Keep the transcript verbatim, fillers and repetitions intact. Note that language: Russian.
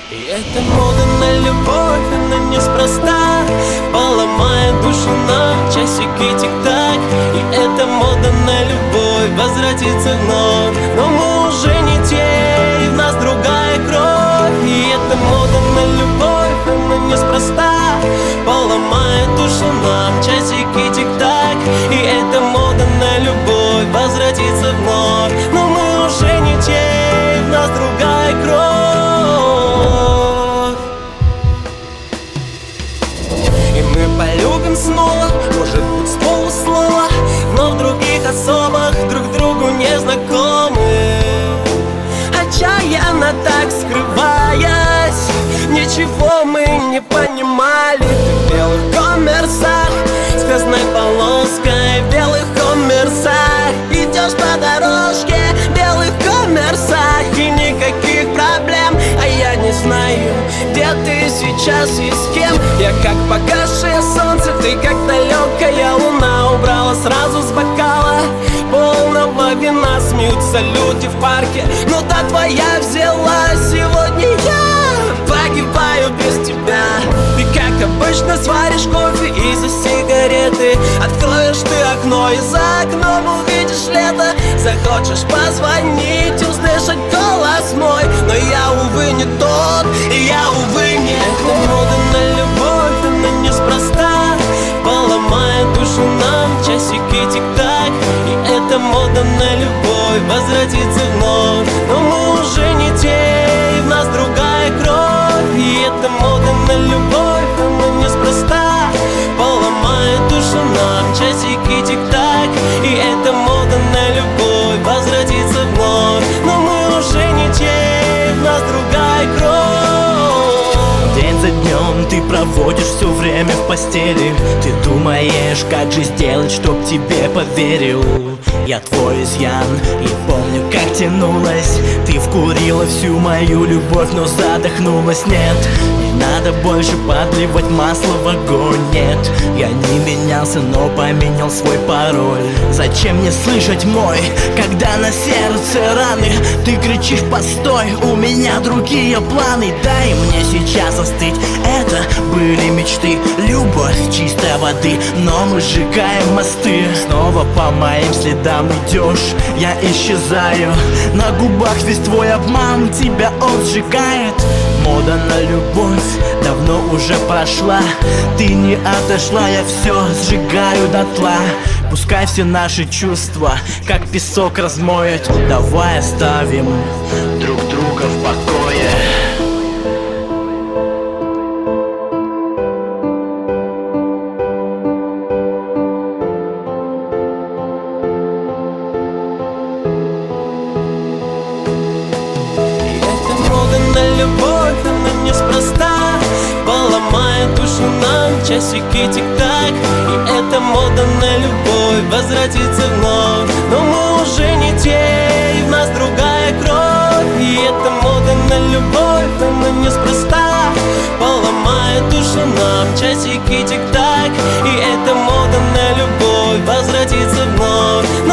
И эта мода на любовь, она неспроста поломает душу нам часики тик-так. И эта мода на любовь возвратится вновь, но мы уже не те, и в нас другая кровь. И эта мода на любовь, она неспроста поломает душу нам часики тик-так. И эта мода на любовь возвратится вновь, но мы уже не те, и в нас другая кровь. Полюбим снова, может быть, с полуслова, но в других особах, друг другу не знакомы. Отчаянно так скрываясь, ничего мы не понимали. Ты в белых коммерсах, с красной полоской, в белых коммерсах идешь по дорожке, в белых коммерсах, и никаких проблем. А я не знаю, где ты сейчас и с кем. Я как погасшее солнце, ты как далекая луна. Убрала сразу с бокала полного вина. Смеются люди в парке, но та твоя взяла. Сегодня я погибаю без тебя. Ты как обычно сваришь кофе из-за сигареты. Откроешь ты окно, и за окном увидишь лето. Захочешь позвонить, услышать голос мой, но я, увы, не тот, и я, увы, не эта мода на любовь, она неспроста поломает душу нам часики тик-так. И эта мода на любовь возвратится вновь, но мы уже не те, и в нас другая кровь. И эта мода на любовь, она неспроста поломает душу нам часики тик-так. И эта мода на любовь возвратится вновь, но мы уже не те, и в нас другая кровь. День за днем ты проводишь все время в постели. Ты думаешь, как же сделать, чтоб тебе поверил. Я твой изъян, и помню, как тянулась. Ты вкурила всю мою любовь, но задохнулась. Нет, не надо больше подливать масло в огонь. Нет, я не менялся, но поменял свой пароль. Зачем мне слышать мой, когда на сердце раны? Ты кричишь: постой, у меня другие планы. Дай мне сейчас остыть, это были мечты. Любовь чистой воды, но мы сжигаем мосты. Снова по моим следам идешь, я исчезаю. На губах весь твой обман, тебя он сжигает. Мода на любовь давно уже прошла. Ты не отошла, я все сжигаю дотла. Пускай все наши чувства, как песок, размоет. Давай оставим друг друга в покое. Любовь, она неспроста поломает душу нам часики тик-так. И эта мода на любовь возвратится вновь, но мы уже не те, и в нас другая кровь. И эта мода на любовь, она неспроста поломает душу нам часики тик-так. И эта мода на любовь возвратится вновь,